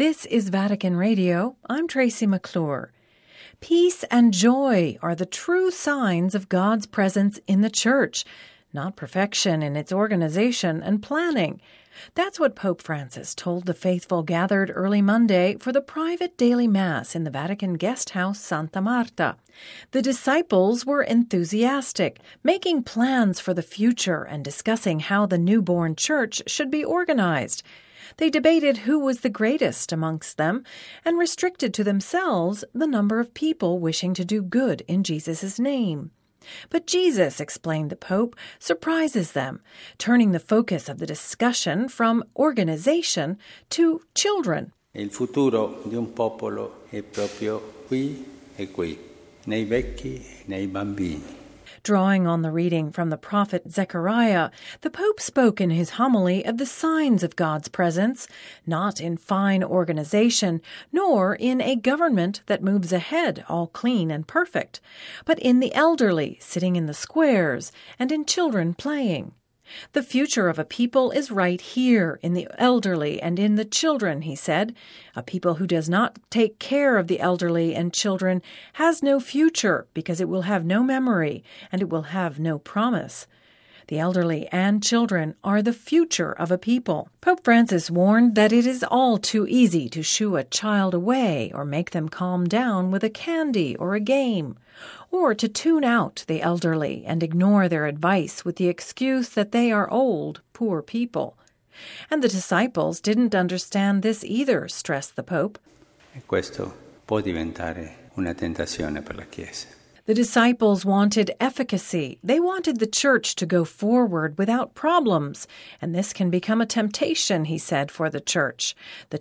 This is Vatican Radio. I'm Tracy McClure. Peace and joy are the true signs of God's presence in the Church, not perfection in its organization and planning. That's what Pope Francis told the faithful gathered early Monday for the private daily Mass in the Vatican guest house Santa Marta. The disciples were enthusiastic, making plans for the future and discussing how the newborn Church should be organized. They debated who was the greatest amongst them and restricted to themselves the number of people wishing to do good in Jesus' name. But Jesus, explained the Pope, surprises them, turning the focus of the discussion from organization to children. Il futuro di un popolo è proprio qui e qui, nei vecchi e nei bambini. Drawing on the reading from the prophet Zechariah, the Pope spoke in his homily of the signs of God's presence, not in fine organization, nor in a government that moves ahead all clean and perfect, but in the elderly sitting in the squares and in children playing. The future of a people is right here, in the elderly and in the children, he said. A people who does not take care of the elderly and children has no future because it will have no memory and it will have no promise. The elderly and children are the future of a people. Pope Francis warned that it is all too easy to shoo a child away or make them calm down with a candy or a game, or to tune out the elderly and ignore their advice with the excuse that they are old, poor people. And the disciples didn't understand this either, stressed the Pope. E questo può diventare una tentazione per la Chiesa. The disciples wanted efficacy. They wanted the Church to go forward without problems, and this can become a temptation, he said, for the Church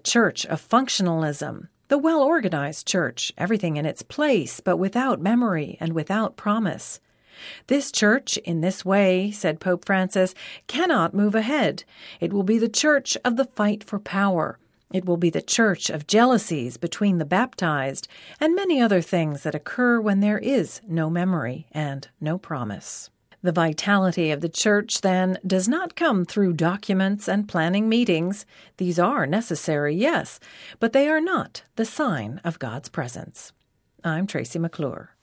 of functionalism, the well-organized Church, everything in its place, but without memory and without promise. This Church, in this way, said Pope Francis, cannot move ahead. It will be the Church of the fight for power. It will be the Church of jealousies between the baptized and many other things that occur when there is no memory and no promise. The vitality of the Church, then, does not come through documents and planning meetings. These are necessary, yes, but they are not the sign of God's presence. I'm Tracy McClure.